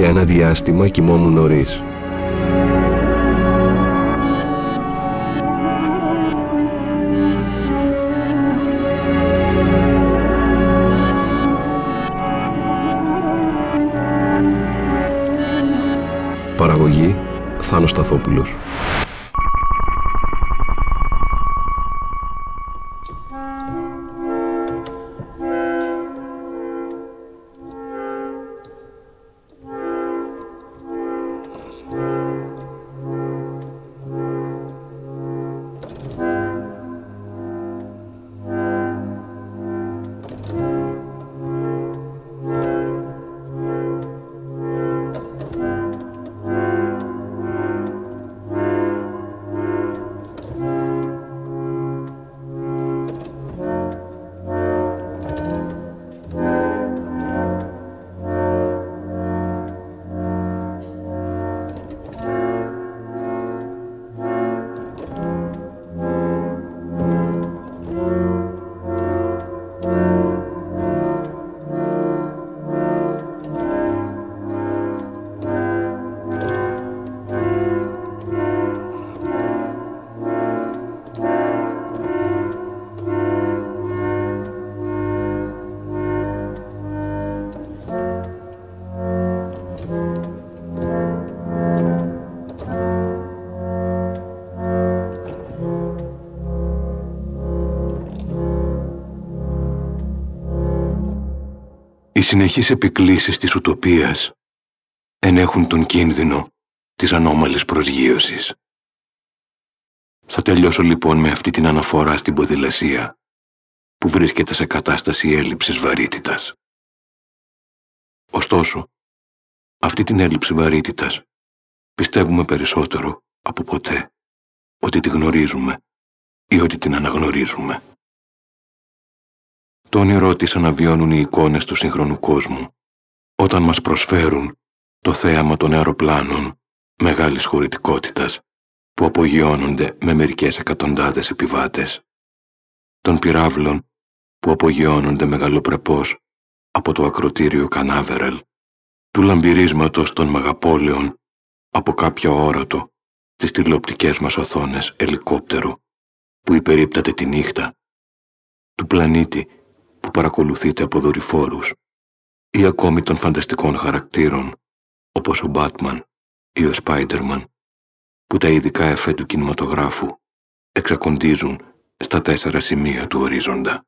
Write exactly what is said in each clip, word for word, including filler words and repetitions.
ένα διάστημα κοιμόμουν νωρίς. Παραγωγή Θάνος Σταθόπουλος. Οι συνεχείς επικλήσεις της ουτοπίας ενέχουν τον κίνδυνο της ανώμαλης προσγείωσης. Θα τελειώσω λοιπόν με αυτή την αναφορά στην ποδηλασία που βρίσκεται σε κατάσταση έλλειψης βαρύτητας. Ωστόσο, αυτή την έλλειψη βαρύτητας πιστεύουμε περισσότερο από ποτέ ότι τη γνωρίζουμε ή ότι την αναγνωρίζουμε. Το όνειρό της αναβιώνουν οι εικόνες του σύγχρονου κόσμου όταν μας προσφέρουν το θέαμα των αεροπλάνων μεγάλης χωρητικότητας που απογειώνονται με μερικές εκατοντάδες επιβάτες, των πυράβλων που απογειώνονται μεγαλοπρεπώς από το ακρωτήριο Κανάβεραλ, του λαμπυρίσματος των μεγαπόλεων από κάποιο όρατο τις τηλεοπτικές μας οθόνες ελικόπτερο που υπερίπταται τη νύχτα, του πλανήτη που παρακολουθείται από δορυφόρους ή ακόμη των φανταστικών χαρακτήρων όπως ο Μπάτμαν ή ο Σπάιντερμαν που τα ειδικά εφέ του κινηματογράφου εξακοντίζουν στα τέσσερα σημεία του ορίζοντα.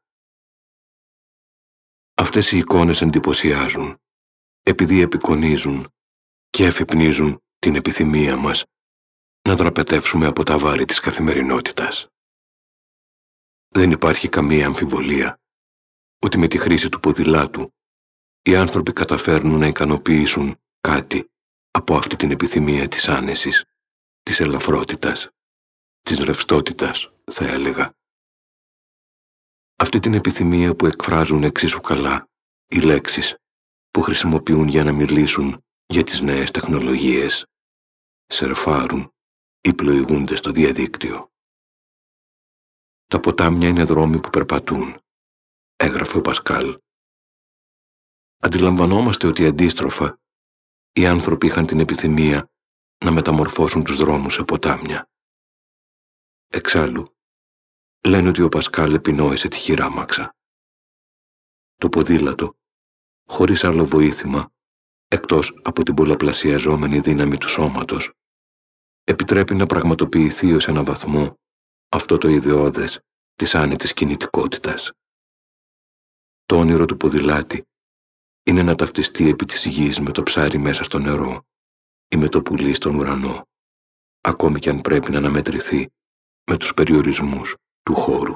Αυτές οι εικόνες εντυπωσιάζουν επειδή επικονίζουν και εφυπνίζουν την επιθυμία μας να δραπετεύσουμε από τα βάρη της καθημερινότητας. Δεν υπάρχει καμία αμφιβολία ότι με τη χρήση του ποδηλάτου οι άνθρωποι καταφέρνουν να ικανοποιήσουν κάτι από αυτή την επιθυμία της άνεσης, της ελαφρότητας, της ρευστότητας, θα έλεγα. Αυτή την επιθυμία που εκφράζουν εξίσου καλά οι λέξεις που χρησιμοποιούν για να μιλήσουν για τις νέες τεχνολογίες, σερφάρουν ή πλοηγούνται στο διαδίκτυο. Τα ποτάμια είναι δρόμοι που περπατούν, έγραφε ο Πασκάλ. Αντιλαμβανόμαστε ότι αντίστροφα οι άνθρωποι είχαν την επιθυμία να μεταμορφώσουν τους δρόμους σε ποτάμια. Εξάλλου, λένε ότι ο Πασκάλ επινόησε τη χειράμαξα. Το ποδήλατο, χωρίς άλλο βοήθημα, εκτός από την πολλαπλασιαζόμενη δύναμη του σώματος, επιτρέπει να πραγματοποιηθεί ως ένα βαθμό αυτό το ιδεώδες της άνετης κινητικότητας. Το όνειρο του ποδηλάτη είναι να ταυτιστεί επί της γης με το ψάρι μέσα στο νερό ή με το πουλί στον ουρανό, ακόμη κι αν πρέπει να αναμετρηθεί με τους περιορισμούς του χώρου.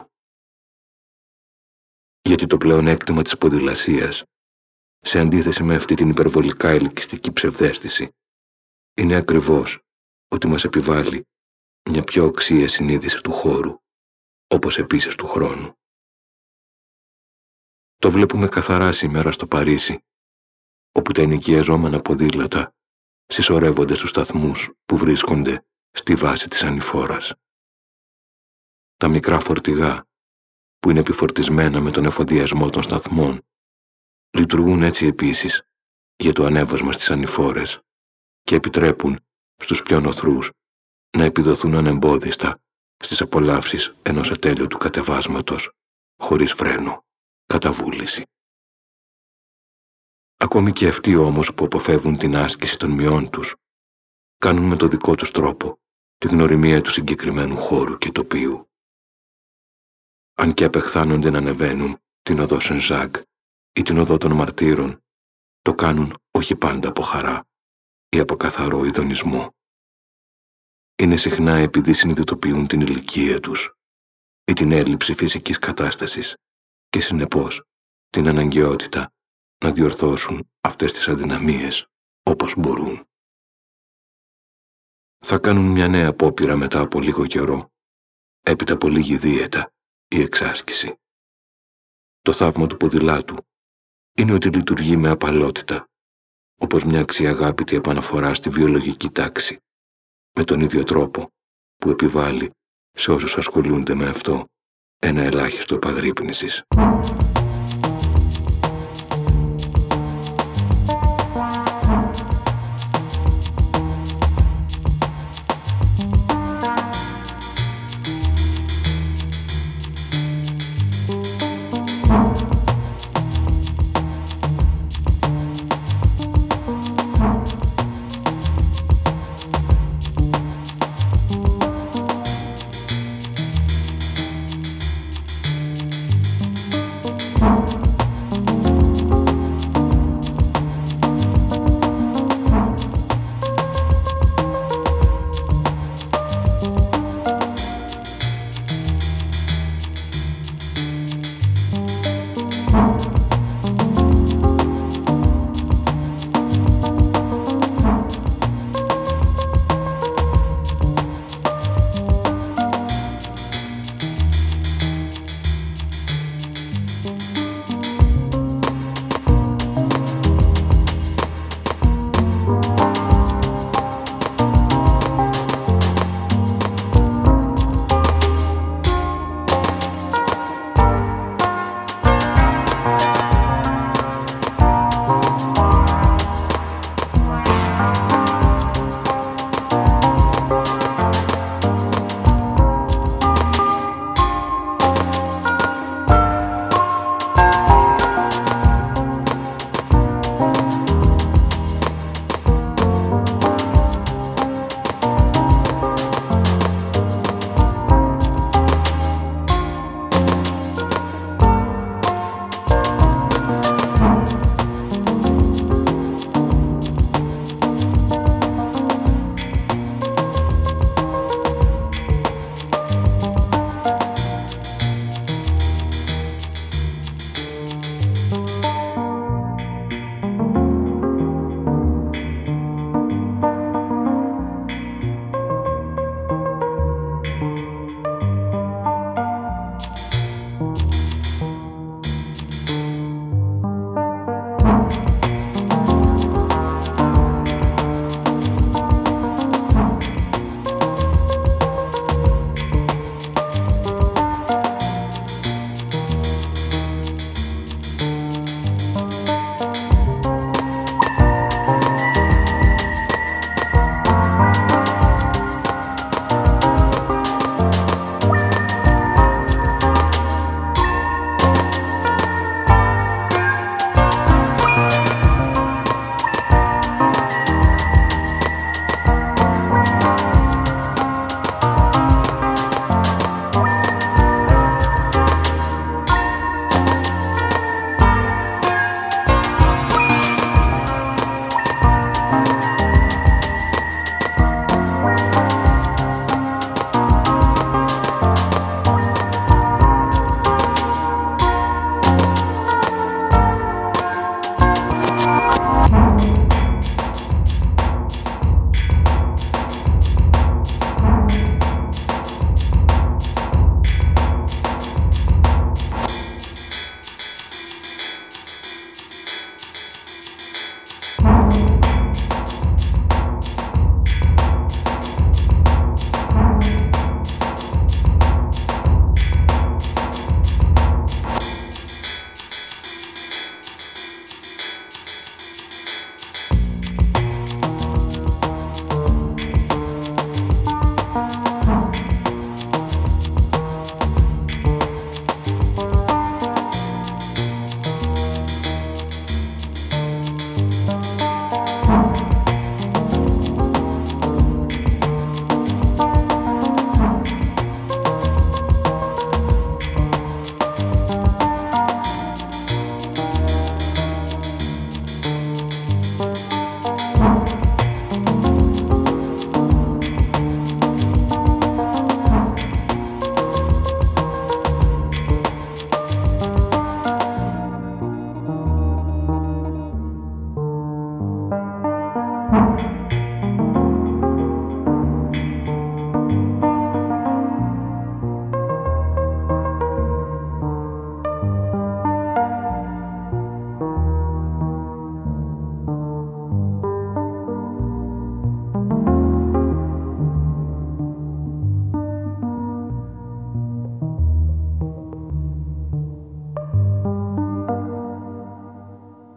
Γιατί το πλεονέκτημα της ποδηλασίας, σε αντίθεση με αυτή την υπερβολικά ελκυστική ψευδαίσθηση, είναι ακριβώς ότι μας επιβάλλει μια πιο οξία συνείδηση του χώρου, όπως επίσης του χρόνου. Το βλέπουμε καθαρά σήμερα στο Παρίσι, όπου τα ενοικιαζόμενα ποδήλατα συσσωρεύονται στους σταθμούς που βρίσκονται στη βάση της ανηφόρας. Τα μικρά φορτηγά, που είναι επιφορτισμένα με τον εφοδιασμό των σταθμών, λειτουργούν έτσι επίσης για το ανέβασμα στις ανηφόρες και επιτρέπουν στους πιο νοθρούς να επιδοθούν ανεμπόδιστα στις απολαύσεις ενός ατέλειωτου κατεβάσματος, χωρίς φρένο, κατά βούληση. Ακόμη και αυτοί όμως που αποφεύγουν την άσκηση των μειών τους, κάνουν με το δικό τους τρόπο τη γνωριμία του συγκεκριμένου χώρου και τοπίου. Αν και απεχθάνονται να ανεβαίνουν την οδό Σεν-Ζακ ή την οδό των Μαρτύρων, το κάνουν όχι πάντα από χαρά ή από καθαρό ειδονισμό. Είναι συχνά επειδή συνειδητοποιούν την ηλικία τους ή την έλλειψη φυσικής κατάστασης και συνεπώς την αναγκαιότητα να διορθώσουν αυτές τις αδυναμίες όπως μπορούν. Θα κάνουν μια νέα απόπειρα μετά από λίγο καιρό, έπειτα από λίγη δίαιτα ή εξάσκηση. Το θαύμα του ποδηλάτου είναι ότι λειτουργεί με απαλότητα, όπως μια αξιαγάπητη επαναφορά στη βιολογική τάξη, με τον ίδιο τρόπο που επιβάλλει σε όσους ασχολούνται με αυτό ένα ελάχιστο επαγρύπνησης.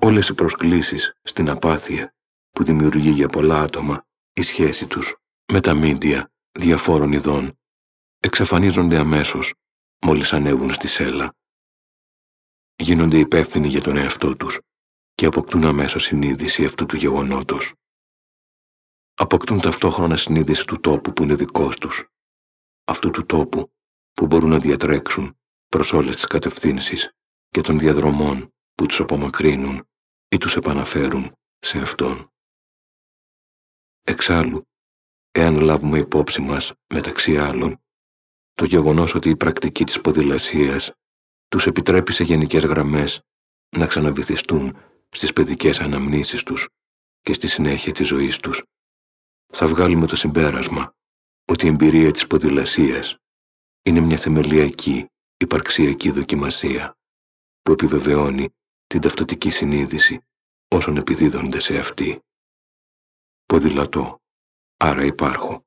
Όλες οι προσκλήσεις στην απάθεια που δημιουργεί για πολλά άτομα η σχέση τους με τα μίντια διαφόρων ειδών εξαφανίζονται αμέσως μόλις ανέβουν στη σέλα. Γίνονται υπεύθυνοι για τον εαυτό τους και αποκτούν αμέσως συνείδηση αυτού του γεγονότος. Αποκτούν ταυτόχρονα συνείδηση του τόπου που είναι δικός τους, αυτού του τόπου που μπορούν να διατρέξουν προς όλες τις κατευθύνσεις και των διαδρομών που τους απομακρύνουν ή τους επαναφέρουν σε αυτόν. Εξάλλου, εάν λάβουμε υπόψη μας, μεταξύ άλλων, το γεγονός ότι η πρακτική της ποδηλασίας τους επιτρέπει σε γενικές γραμμές να ξαναβυθιστούν στις παιδικές αναμνήσεις τους και στη συνέχεια της ζωής τους, θα βγάλουμε το συμπέρασμα ότι η εμπειρία της ποδηλασίας είναι μια θεμελιακή υπαρξιακή δοκιμασία που επιβεβαιώνει την ταυτοτική συνείδηση όσων επιδίδονται σε αυτή. Ποδηλατώ, άρα υπάρχω.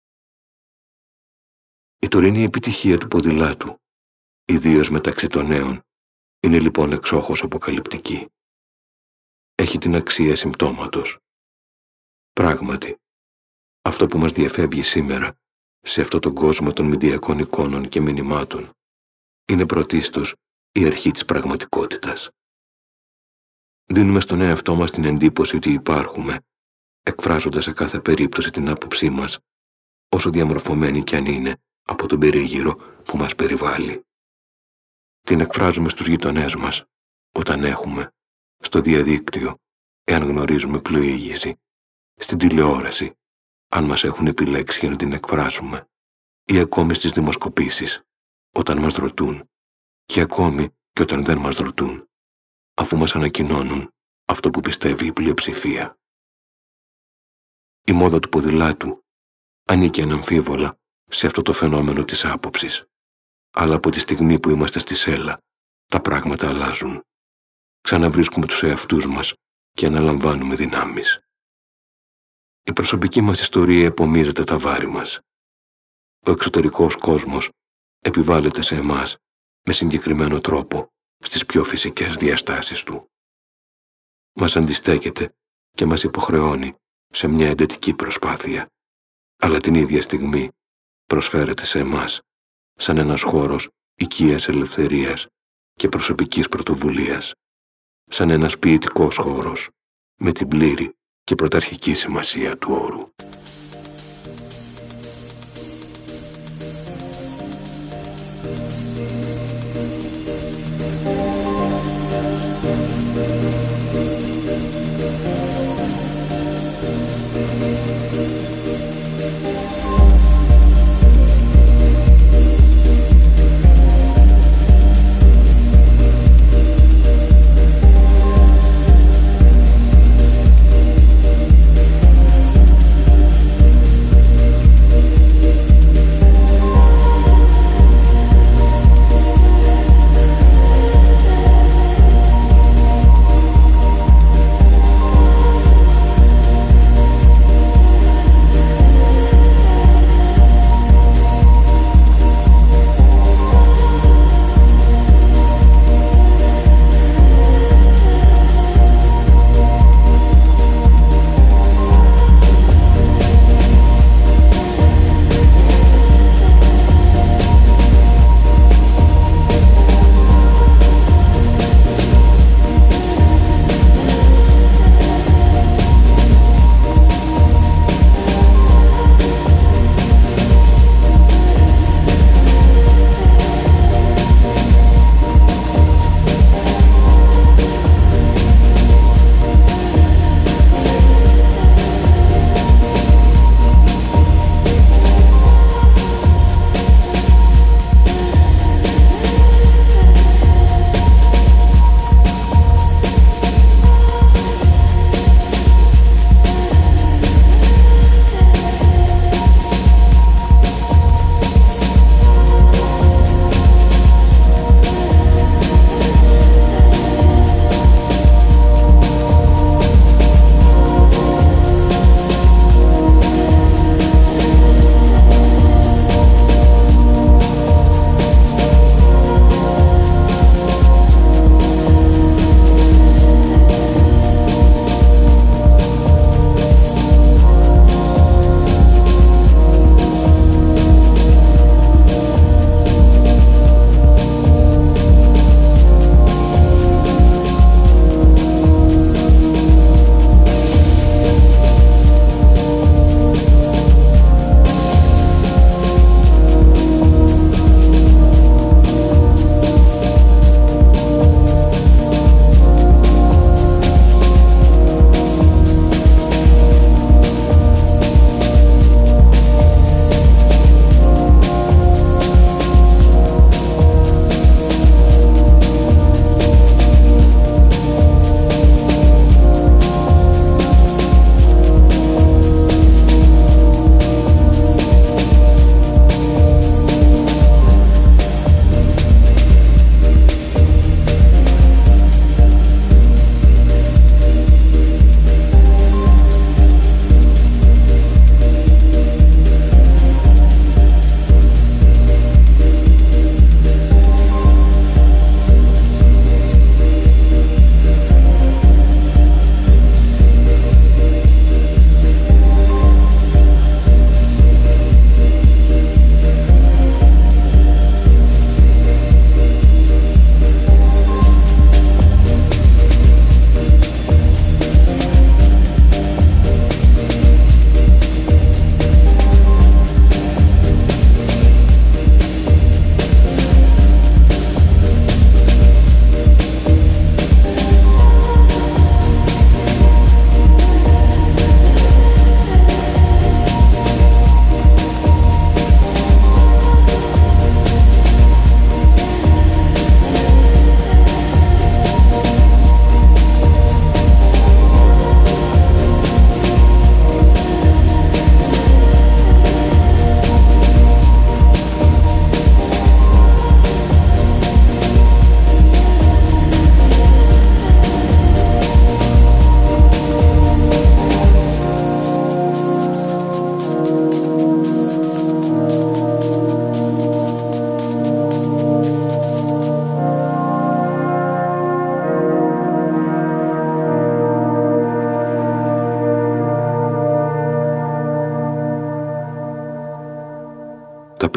Η τωρινή επιτυχία του ποδηλάτου, ιδίως μεταξύ των νέων, είναι λοιπόν εξόχως αποκαλυπτική. Έχει την αξία συμπτώματος. Πράγματι, αυτό που μας διαφεύγει σήμερα σε αυτόν τον κόσμο των μηντιακών εικόνων και μηνυμάτων είναι πρωτίστως η αρχή της πραγματικότητας. Δίνουμε στον εαυτό μας την εντύπωση ότι υπάρχουμε, εκφράζοντας σε κάθε περίπτωση την άποψή μας, όσο διαμορφωμένη κι αν είναι από τον περίγυρο που μας περιβάλλει. Την εκφράζουμε στους γειτονές μας, όταν έχουμε, στο διαδίκτυο, εάν γνωρίζουμε πλοήγηση, στην τηλεόραση, αν μας έχουν επιλέξει για να την εκφράσουμε, ή ακόμη στις δημοσκοπήσεις, όταν μας ρωτούν, και ακόμη και όταν δεν μας ρωτούν, αφού μας ανακοινώνουν αυτό που πιστεύει η πλειοψηφία. Η μόδα του ποδηλάτου ανήκει αναμφίβολα σε αυτό το φαινόμενο της άποψης, αλλά από τη στιγμή που είμαστε στη σέλα, τα πράγματα αλλάζουν. Ξαναβρίσκουμε τους εαυτούς μας και αναλαμβάνουμε δυνάμεις. Η προσωπική μας ιστορία επομίζεται τα βάρη μας. Ο εξωτερικός κόσμος επιβάλλεται σε εμάς με συγκεκριμένο τρόπο στις πιο φυσικές διαστάσεις του. Μας αντιστέκεται και μας υποχρεώνει σε μια εντατική προσπάθεια, αλλά την ίδια στιγμή προσφέρεται σε εμάς σαν ένας χώρος οικίας ελευθερίας και προσωπικής πρωτοβουλίας, σαν ένας ποιητικός χώρος με την πλήρη και πρωταρχική σημασία του όρου.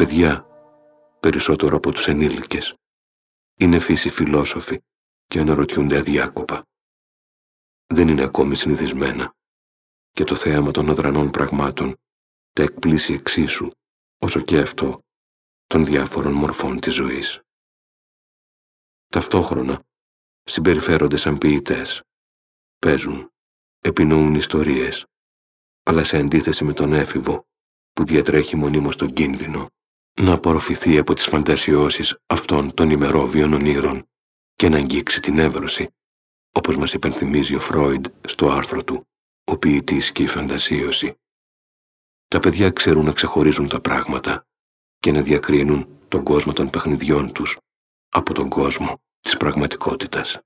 παιδιά, περισσότερο από τους ενήλικες, είναι φύση φιλόσοφοι και αναρωτιούνται αδιάκοπα. Δεν είναι ακόμη συνηθισμένα και το θέαμα των αδρανών πραγμάτων τα εκπλήσει εξίσου όσο και αυτό των διάφορων μορφών της ζωής. Ταυτόχρονα συμπεριφέρονται σαν ποιητές, παίζουν, επινοούν ιστορίες, αλλά σε αντίθεση με τον έφηβο που διατρέχει μονίμως τον κίνδυνο να απορροφηθεί από τις φαντασιώσεις αυτών των ημερόβιων ονείρων και να αγγίξει την εύρωση, όπως μας υπενθυμίζει ο Φρόιντ στο άρθρο του «Ο ποιητής και η φαντασίωση». Τα παιδιά ξέρουν να ξεχωρίζουν τα πράγματα και να διακρίνουν τον κόσμο των παιχνιδιών τους από τον κόσμο της πραγματικότητας.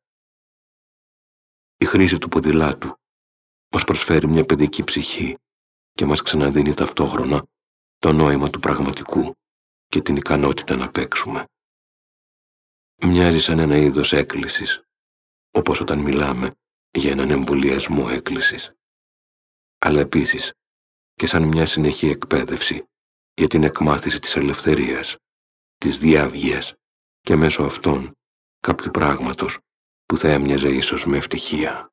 Η χρήση του ποδηλάτου μας προσφέρει μια παιδική ψυχή και μας ξαναδίνει ταυτόχρονα το νόημα του πραγματικού και την ικανότητα να παίξουμε. Μοιάζει σαν ένα είδος έκκλησης, όπως όταν μιλάμε για έναν εμβολιασμό έκκλησης. Αλλά επίσης και σαν μια συνεχή εκπαίδευση για την εκμάθηση της ελευθερίας, της διάβγειας και μέσω αυτών κάποιου πράγματος που θα έμοιαζε ίσως με ευτυχία.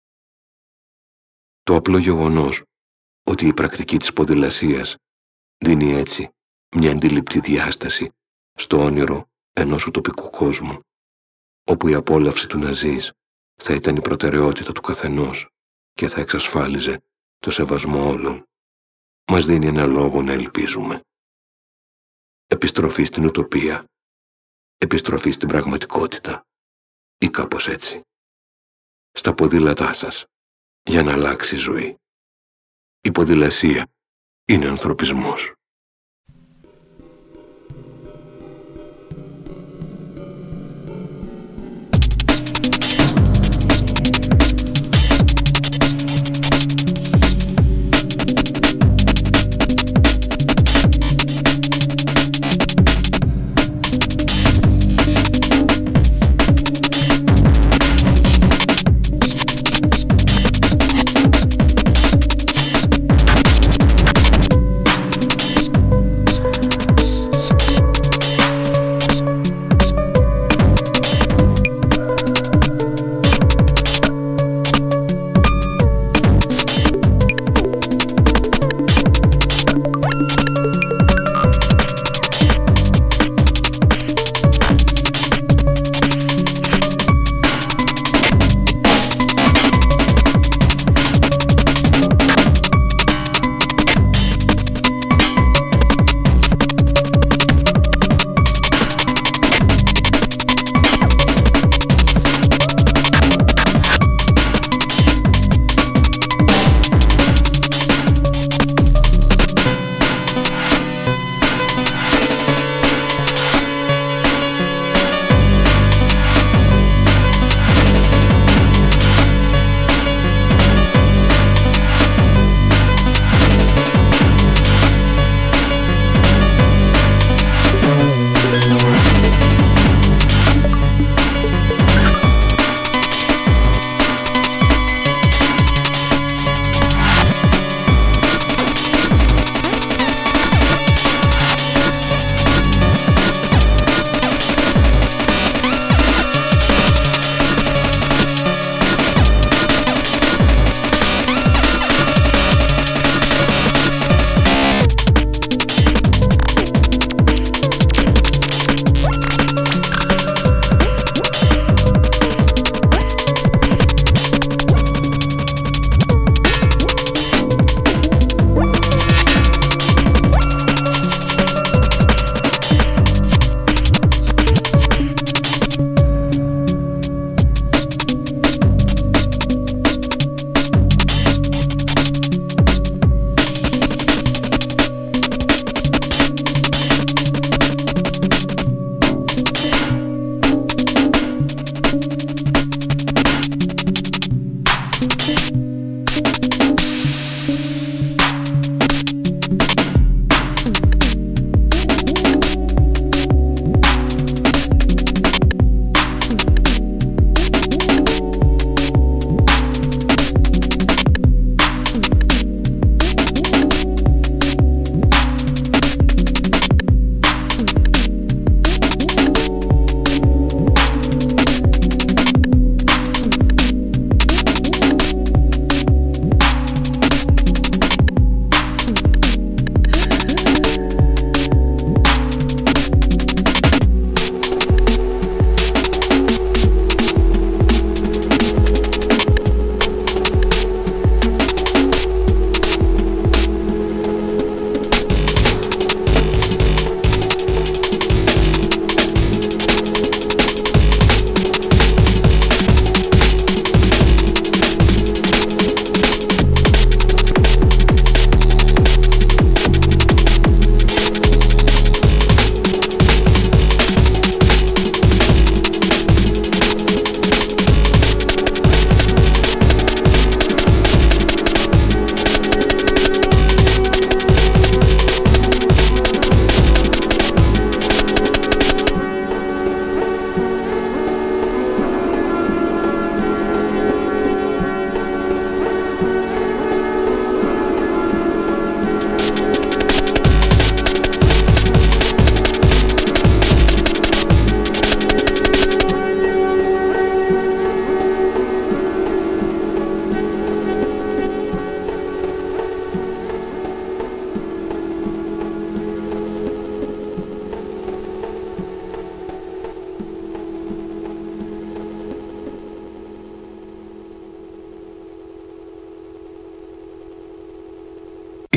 Το απλό γεγονός ότι η πρακτική της ποδηλασίας δίνει έτσι μια αντιληπτή διάσταση στο όνειρο ενός ουτοπικού κόσμου, όπου η απόλαυση του να ζεις θα ήταν η προτεραιότητα του καθενός και θα εξασφάλιζε το σεβασμό όλων, μας δίνει ένα λόγο να ελπίζουμε. Επιστροφή στην ουτοπία, επιστροφή στην πραγματικότητα ή κάπως έτσι. Στα ποδήλατά σας, για να αλλάξει η ζωή. Η ποδηλασία είναι ανθρωπισμός.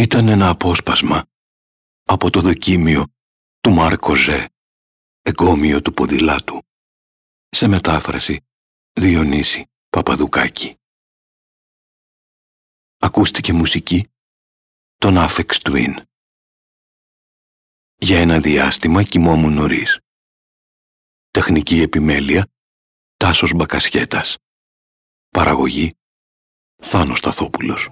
Ήταν ένα απόσπασμα από το δοκίμιο του Μάρκο Ζε, εγκόμιο του ποδηλάτου, σε μετάφραση Διονύση Παπαδουκάκη. Ακούστηκε μουσική των Aphex Twin. Για ένα διάστημα κοιμόμουν νωρίς. Τεχνική επιμέλεια Τάσος Μπακασιέτας. Παραγωγή Θάνος Σταθόπουλος.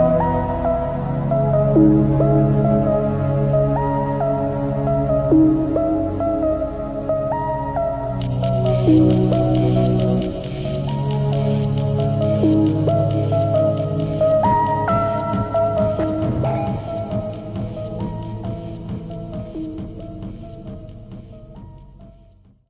Thank you.